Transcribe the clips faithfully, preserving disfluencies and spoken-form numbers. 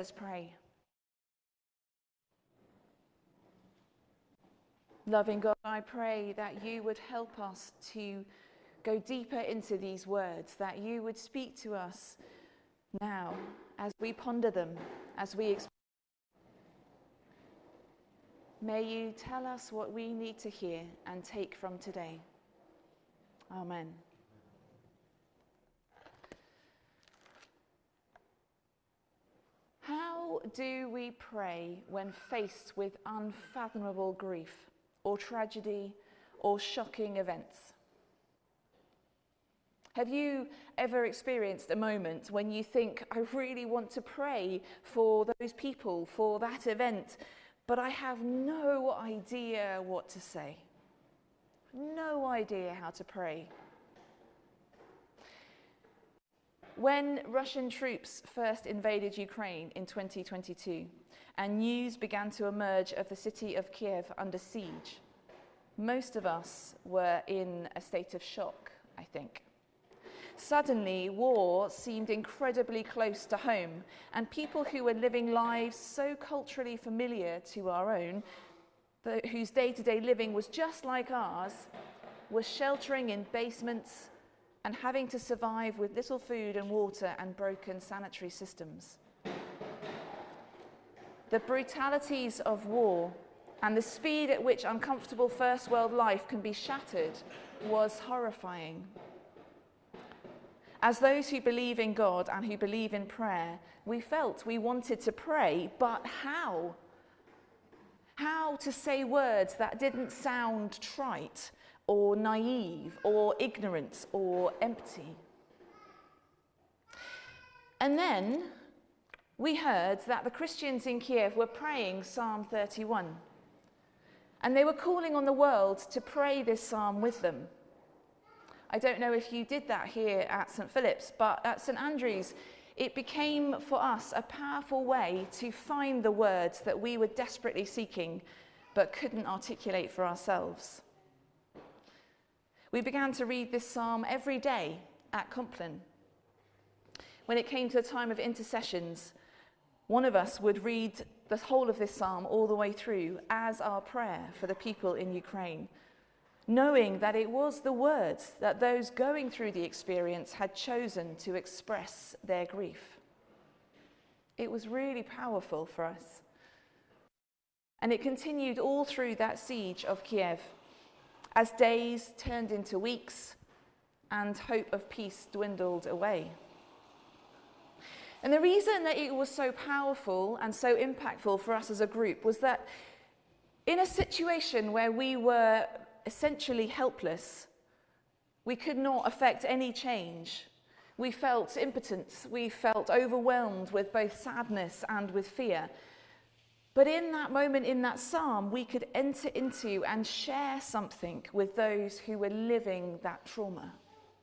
Let's pray. Loving God, I pray that you would help us to go deeper into these words, that you would speak to us now as we ponder them, as we explore. May you tell us what we need to hear and take from today. Amen. How do we pray when faced with unfathomable grief or tragedy or shocking events? Have you ever experienced a moment when you think, I really want to pray for those people, for that event, but I have no idea what to say? No idea how to pray. When Russian troops first invaded Ukraine in twenty twenty-two and news began to emerge of the city of Kiev under siege, most of us were in a state of shock, I think. Suddenly, war seemed incredibly close to home, and people who were living lives so culturally familiar to our own, the, whose day-to-day living was just like ours, were sheltering in basements and having to survive with little food and water and broken sanitary systems. The brutalities of war and the speed at which uncomfortable first world life can be shattered was horrifying. As those who believe in God and who believe in prayer, we felt we wanted to pray, but how? How to say words that didn't sound trite or naive or ignorant or empty. And then we heard that the Christians in Kiev were praying Psalm thirty-one. And they were calling on the world to pray this psalm with them. I don't know if you did that here at Saint Philip's, but at Saint Andrew's, it became for us a powerful way to find the words that we were desperately seeking, but couldn't articulate for ourselves. We began to read this psalm every day at Compline. When it came to the time of intercessions, one of us would read the whole of this psalm all the way through as our prayer for the people in Ukraine, knowing that it was the words that those going through the experience had chosen to express their grief. It was really powerful for us. And it continued all through that siege of Kiev, as days turned into weeks and hope of peace dwindled away. And the reason that it was so powerful and so impactful for us as a group was that in a situation where we were essentially helpless, we could not affect any change. We felt impotence, we felt overwhelmed with both sadness and with fear. But in that moment, in that psalm, we could enter into and share something with those who were living that trauma.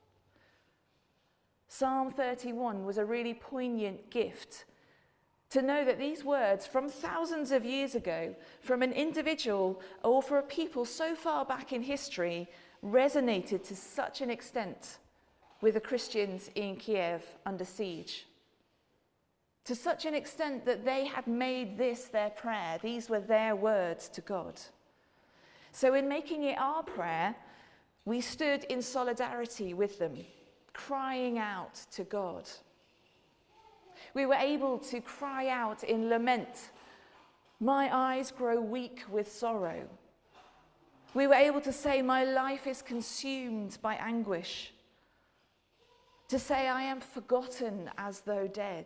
Psalm thirty-one was a really poignant gift to know that these words from thousands of years ago, from an individual or for a people so far back in history, resonated to such an extent with the Christians in Kiev under siege. To such an extent that they had made this their prayer. These were their words to God. So in making it our prayer, we stood in solidarity with them, crying out to God. We were able to cry out in lament, "My eyes grow weak with sorrow." We were able to say, "My life is consumed by anguish." To say, "I am forgotten as though dead."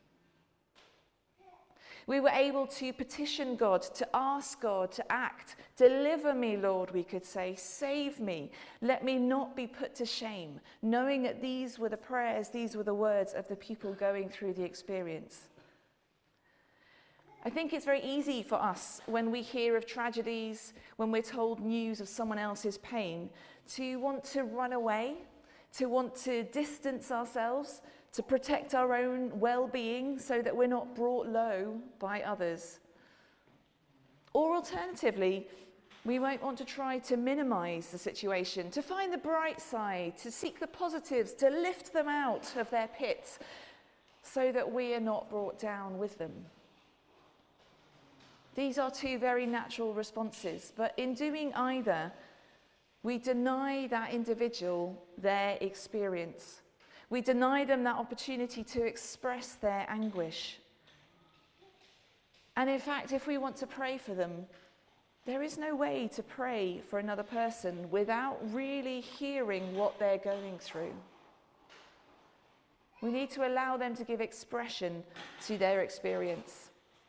We were able to petition God, to ask God to act. "Deliver me, Lord," we could say. "Save me. Let me not be put to shame," knowing that these were the prayers, these were the words of the people going through the experience. I think it's very easy for us when we hear of tragedies, when we're told news of someone else's pain, to want to run away, to want to distance ourselves, to protect our own well-being so that we're not brought low by others. Or alternatively, we might want to try to minimize the situation, to find the bright side, to seek the positives, to lift them out of their pits. so that we are not brought down with them. These are two very natural responses, but in doing either, we deny that individual their experience. We deny them that opportunity to express their anguish. And in fact, if we want to pray for them, there is no way to pray for another person without really hearing what they're going through. We need to allow them to give expression to their experience.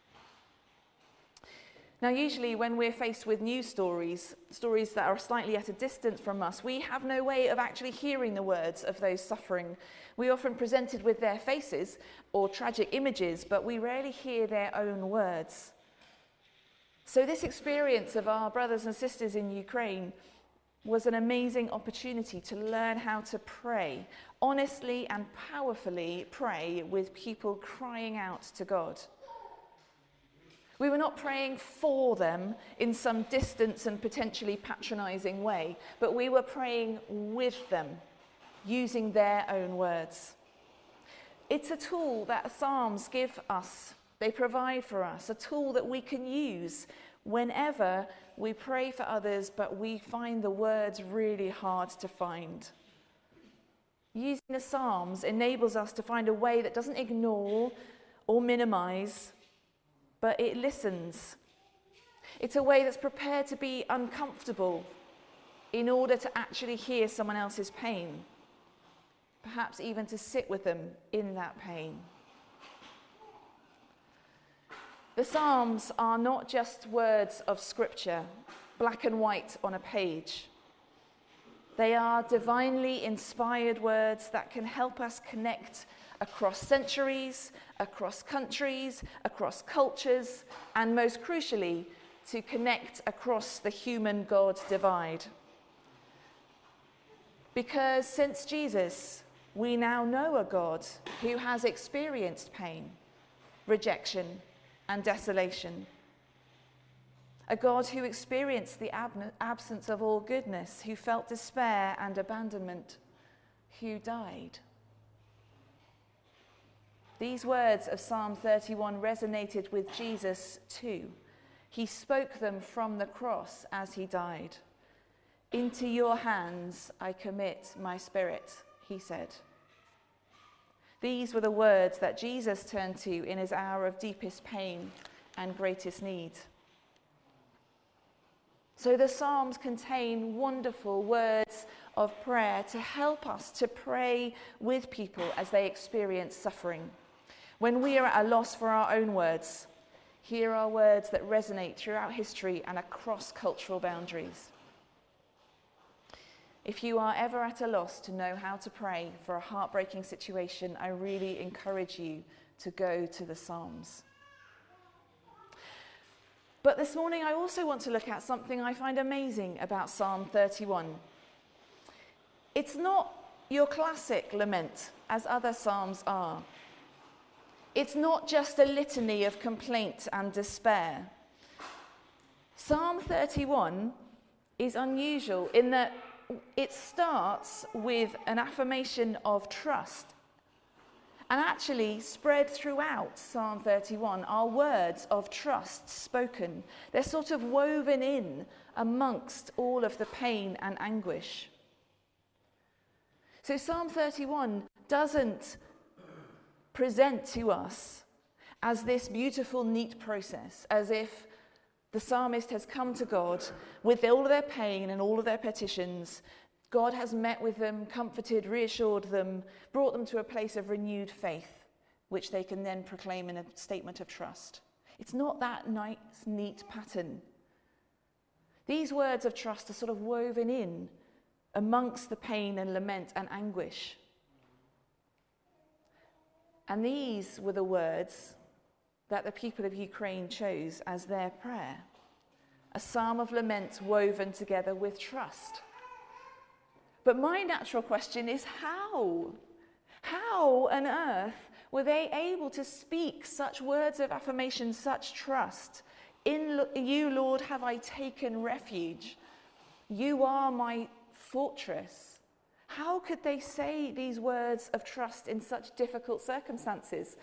Now, usually when we're faced with news stories, stories that are slightly at a distance from us, we have no way of actually hearing the words of those suffering. We are often presented with their faces or tragic images, but we rarely hear their own words. So this experience of our brothers and sisters in Ukraine was an amazing opportunity to learn how to pray, honestly and powerfully pray with people crying out to God. We were not praying for them in some distant and potentially patronizing way, but we were praying with them, using their own words. It's a tool that Psalms give us. They provide for us, a tool that we can use whenever we pray for others, but we find the words really hard to find. Using the Psalms enables us to find a way that doesn't ignore or minimize, but it listens. It's a way that's prepared to be uncomfortable in order to actually hear someone else's pain, perhaps even to sit with them in that pain. The Psalms are not just words of scripture, black and white on a page. They are divinely inspired words that can help us connect across centuries, across countries, across cultures, and most crucially, to connect across the human-God divide. Because since Jesus, we now know a God who has experienced pain, rejection, and desolation. A God who experienced the ab- absence of all goodness, who felt despair and abandonment, who died. These words of Psalm thirty-one resonated with Jesus too. He spoke them from the cross as he died. "Into your hands I commit my spirit," he said. These were the words that Jesus turned to in his hour of deepest pain and greatest need. So the Psalms contain wonderful words of prayer to help us to pray with people as they experience suffering. When we are at a loss for our own words, here are words that resonate throughout history and across cultural boundaries. If you are ever at a loss to know how to pray for a heartbreaking situation, I really encourage you to go to the Psalms. But this morning I also want to look at something I find amazing about Psalm thirty-one. It's not your classic lament, as other psalms are. It's not just a litany of complaint and despair. Psalm thirty-one is unusual in that it starts with an affirmation of trust. And actually, spread throughout Psalm thirty-one are words of trust spoken. They're sort of woven in amongst all of the pain and anguish. So Psalm thirty-one doesn't present to us as this beautiful, neat process, as if the psalmist has come to God with all of their pain and all of their petitions. God has met with them, comforted, reassured them, brought them to a place of renewed faith, which they can then proclaim in a statement of trust. It's not that nice, neat pattern. These words of trust are sort of woven in amongst the pain and lament and anguish. And these were the words that the people of Ukraine chose as their prayer. A psalm of lament woven together with trust. But my natural question is how? How on earth were they able to speak such words of affirmation, such trust? In you, Lord, have I taken refuge. You are my fortress. How could they say these words of trust in such difficult circumstances?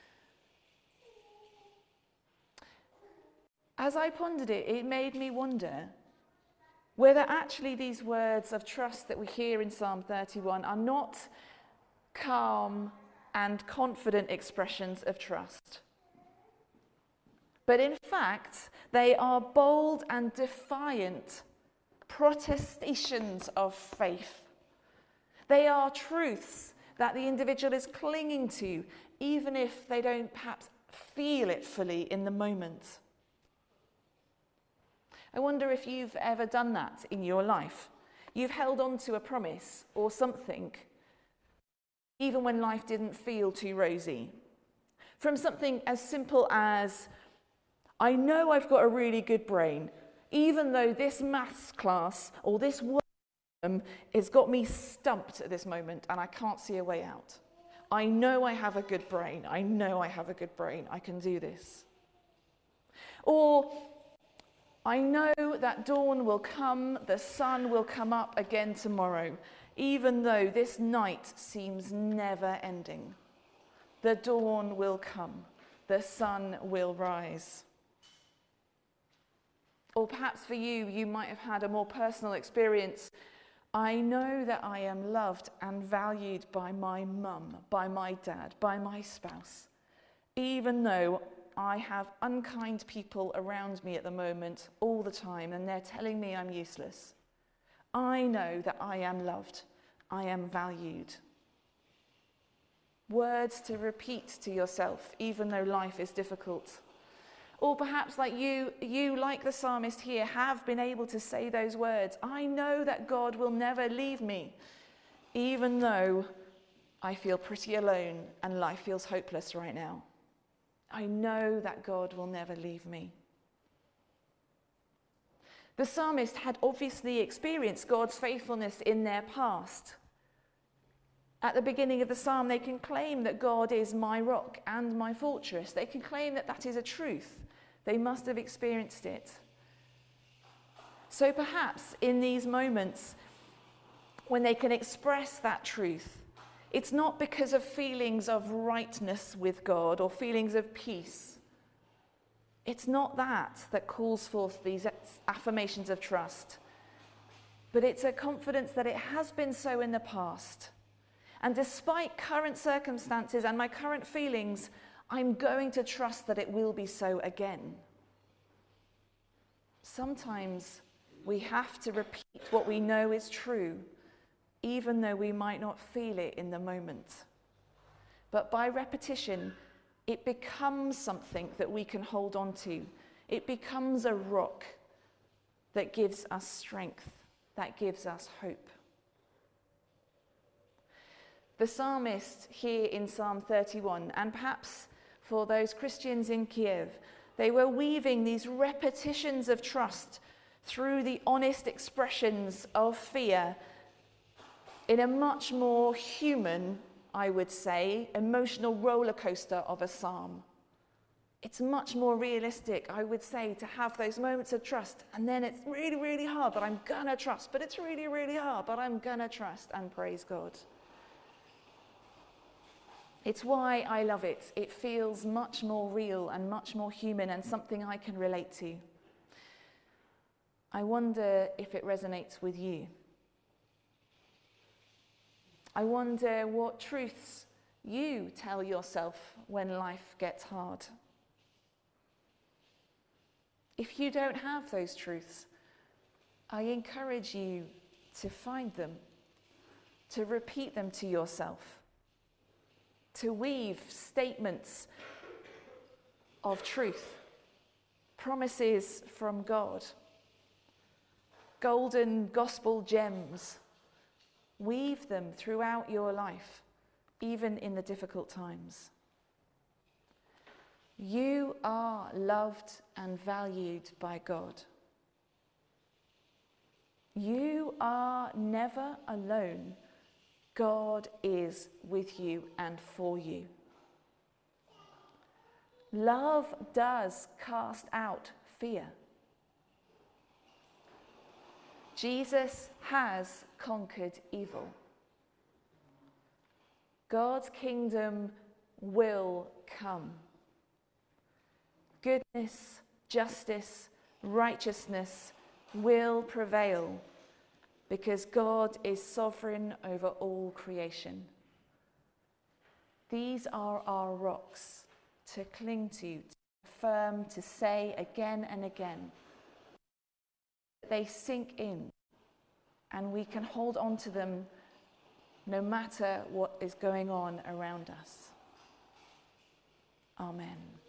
As I pondered it, it made me wonder whether actually these words of trust that we hear in Psalm thirty-one are not calm and confident expressions of trust, but in fact, they are bold and defiant protestations of faith. They are truths that the individual is clinging to, even if they don't perhaps feel it fully in the moment. I wonder if you've ever done that in your life. You've held on to a promise or something, even when life didn't feel too rosy. From something as simple as, I know I've got a really good brain, even though this maths class or this work has got me stumped at this moment and I can't see a way out. I know I have a good brain. I know I have a good brain. I can do this. Or, I know that dawn will come, the sun will come up again tomorrow, even though this night seems never ending. The dawn will come, the sun will rise. Or perhaps for you, you might have had a more personal experience. I know that I am loved and valued by my mum, by my dad, by my spouse, even though I have unkind people around me at the moment all the time and they're telling me I'm useless. I know that I am loved. I am valued. Words to repeat to yourself even though life is difficult. Or perhaps like you, you like the psalmist here, have been able to say those words. I know that God will never leave me, even though I feel pretty alone and life feels hopeless right now. I know that God will never leave me. The psalmist had obviously experienced God's faithfulness in their past. At the beginning of the psalm, they can claim that God is my rock and my fortress. They can claim that that is a truth. They must have experienced it. So perhaps in these moments, when they can express that truth, it's not because of feelings of rightness with God or feelings of peace. It's not that that calls forth these affirmations of trust, but it's a confidence that it has been so in the past. And despite current circumstances and my current feelings, I'm going to trust that it will be so again. Sometimes we have to repeat what we know is true, even though we might not feel it in the moment. But by repetition, it becomes something that we can hold on to. It becomes a rock that gives us strength, that gives us hope. The psalmist here in Psalm thirty-one, and perhaps for those Christians in Kiev, they were weaving these repetitions of trust through the honest expressions of fear in a much more human, I would say, emotional roller coaster of a psalm. It's much more realistic, I would say, to have those moments of trust, and then it's really, really hard, but I'm gonna trust, but it's really, really hard, but I'm gonna trust and praise God. It's why I love it. It feels much more real and much more human and something I can relate to. I wonder if it resonates with you. I wonder what truths you tell yourself when life gets hard. If you don't have those truths, I encourage you to find them, to repeat them to yourself, to weave statements of truth, promises from God, golden gospel gems. Weave them throughout your life, even in the difficult times. You are loved and valued by God. You are never alone. God is with you and for you. Love does cast out fear. Jesus has conquered evil. God's kingdom will come. Goodness, justice, righteousness will prevail because God is sovereign over all creation. These are our rocks to cling to, to affirm, to say again and again. They sink in, and we can hold on to them no matter what is going on around us. Amen.